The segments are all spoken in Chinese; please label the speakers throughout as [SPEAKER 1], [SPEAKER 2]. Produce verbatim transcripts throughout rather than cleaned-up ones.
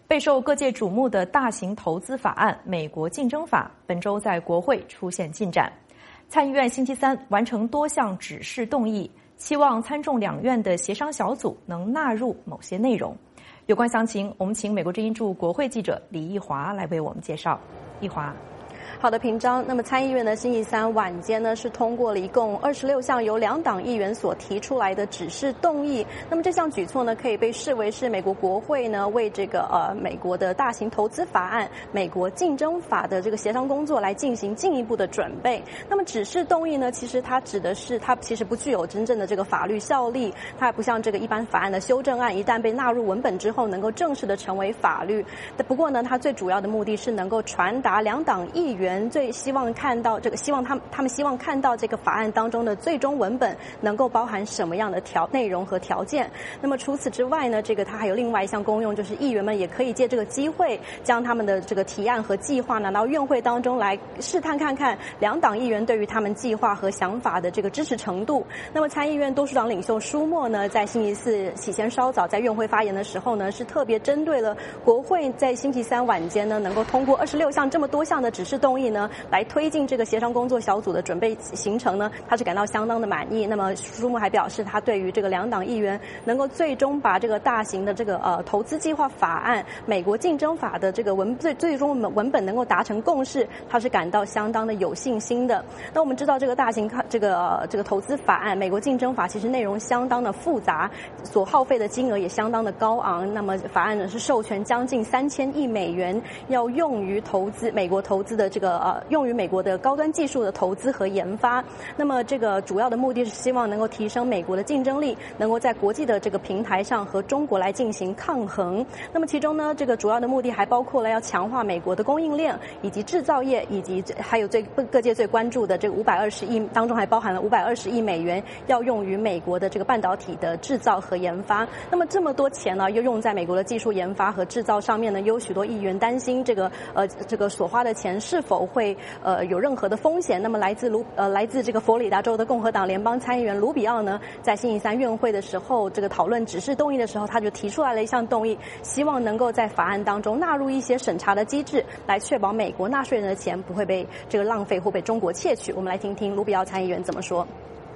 [SPEAKER 1] 备受各界瞩目的大型投资法案《美国竞争法》本周在国会出现进展。参议院星期三完成多项指示动议，期望参众两院的协商小组能纳入某些内容。有关详情，我们请美国之音驻国会记者李义华来为我们介绍。义华。
[SPEAKER 2] 好的，平章。那么参议院呢，星期三晚间呢是通过了一共二十六项由两党议员所提出来的指示动议。那么这项举措呢，可以被视为是美国国会呢为这个呃美国的大型投资法案《美国竞争法》的这个协商工作来进行进一步的准备。那么指示动议呢，其实它指的是它其实不具有真正的这个法律效力，它还不像这个一般法案的修正案，一旦被纳入文本之后，能够正式的成为法律。不过呢，它最主要的目的是能够传达两党议员最希望看到这个，希望他们他们希望看到这个法案当中的最终文本能够包含什么样的条内容和条件。那么除此之外呢，这个它还有另外一项功用，就是议员们也可以借这个机会，将他们的这个提案和计划拿到院会当中来试探看看两党议员对于他们计划和想法的这个支持程度。那么参议院多数党领袖舒默呢，在星期四起先稍早在院会发言的时候呢，是特别针对了国会在星期三晚间呢能够通过二十六项这么多项的指示动议呢，来推进这个协商工作小组的准备行程呢，他是感到相当的满意。那么舒默还表示，他对于这个两党议员能够最终把这个大型的这个呃投资计划法案《美国竞争法》的这个文最最终文本能够达成共识，他是感到相当的有信心的。那我们知道，这个大型这个呃这个投资法案《美国竞争法》其实内容相当的复杂，所耗费的金额也相当的高昂。那么法案呢是授权将近三千亿美元要用于投资美国投资的这个呃用于美国的高端技术的投资和研发。那么这个主要的目的是希望能够提升美国的竞争力，能够在国际的这个平台上和中国来进行抗衡。那么其中呢，这个主要的目的还包括了要强化美国的供应链以及制造业，以及还有最各界最关注的这个五百二十亿当中还包含了五百二十亿美元要用于美国的这个半导体的制造和研发。那么这么多钱呢，又用在美国的技术研发和制造上面呢，有许多议员担心这个呃这个所花的钱是否会呃有任何的风险。那么来自卢呃来自这个佛罗里达州的共和党联邦参议员卢比奥呢，在星期三院会的时候，这个讨论指示动议的时候，他就提出来了一项动议，希望能够在法案当中纳入一些审查的机制，来确保美国纳税人的钱不会被这个浪费或被中国窃取。我们来听听卢比奥参议员怎么说。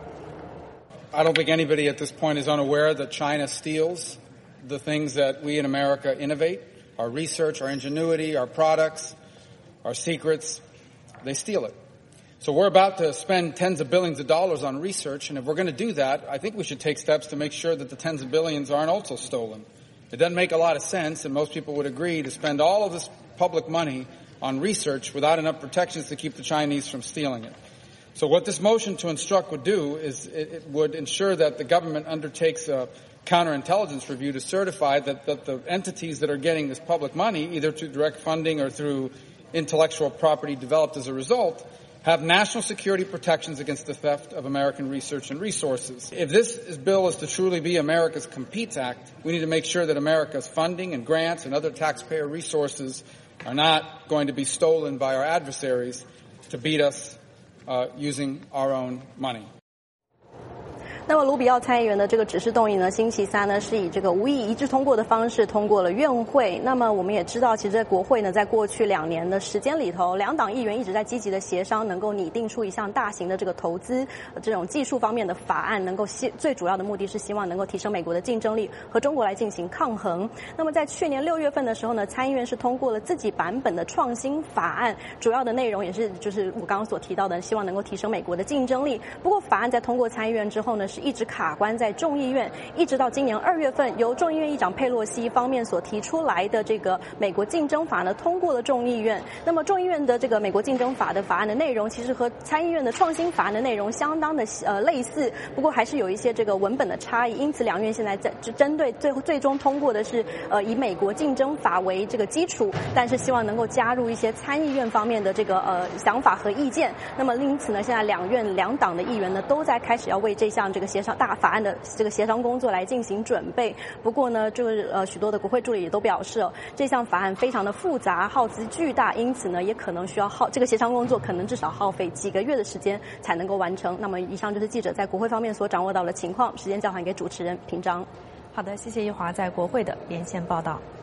[SPEAKER 3] I don't think anybody at this point is unaware that China steals the things that we in America innovate, our research, our ingenuity, our products, our secrets. They steal it. So we're about to spend tens of billions of dollars on research, and if we're going to do that, I think we should take steps to make sure that the tens of billions aren't also stolen. It doesn't make a lot of sense, and most people would agree, to spend all of this public money on research without enough protections to keep the Chinese from stealing it. So what this motion to instruct would do is it, it would ensure that the government undertakes a counterintelligence review to certify that, that the entities that are getting this public money, either through direct funding or through intellectual property developed as a result, have national security protections against the theft of American research and resources. If this bill is to truly be America's Competes Act, we need to make sure that America's funding and grants and other taxpayer resources are not going to be stolen by our adversaries to beat us uh, using our own money.
[SPEAKER 2] 那么卢比奥参议员的这个指示动议呢，星期三呢是以这个无异一致通过的方式通过了院会。那么我们也知道，其实在国会呢，在过去两年的时间里头，两党议员一直在积极的协商，能够拟定出一项大型的这个投资这种技术方面的法案，能够希最主要的目的是希望能够提升美国的竞争力，和中国来进行抗衡。那么在去年六月份的时候呢，参议院是通过了自己版本的创新法案，主要的内容也是就是我刚刚所提到的，希望能够提升美国的竞争力。不过法案在通过参议院之后呢，是一直卡关在众议院，一直到今年二月份，由众议院议长佩洛西方面所提出来的这个美国竞争法呢，通过了众议院。那么众议院的这个美国竞争法的法案的内容，其实和参议院的创新法案的内容相当的呃类似，不过还是有一些这个文本的差异。因此，两院现在在针对最后最终通过的是呃以美国竞争法为这个基础，但是希望能够加入一些参议院方面的这个呃想法和意见。那么因此呢，现在两院两党的议员呢都在开始要为这项这个协商大法案的这个协商工作来进行准备。不过呢，这个呃许多的国会助理也都表示，哦，这项法案非常的复杂，耗资巨大，因此呢，也可能需要耗这个协商工作可能至少耗费几个月的时间才能够完成。那么，以上就是记者在国会方面所掌握到的情况，时间交还给主持人平章。
[SPEAKER 1] 好的，谢谢一华在国会的连线报道。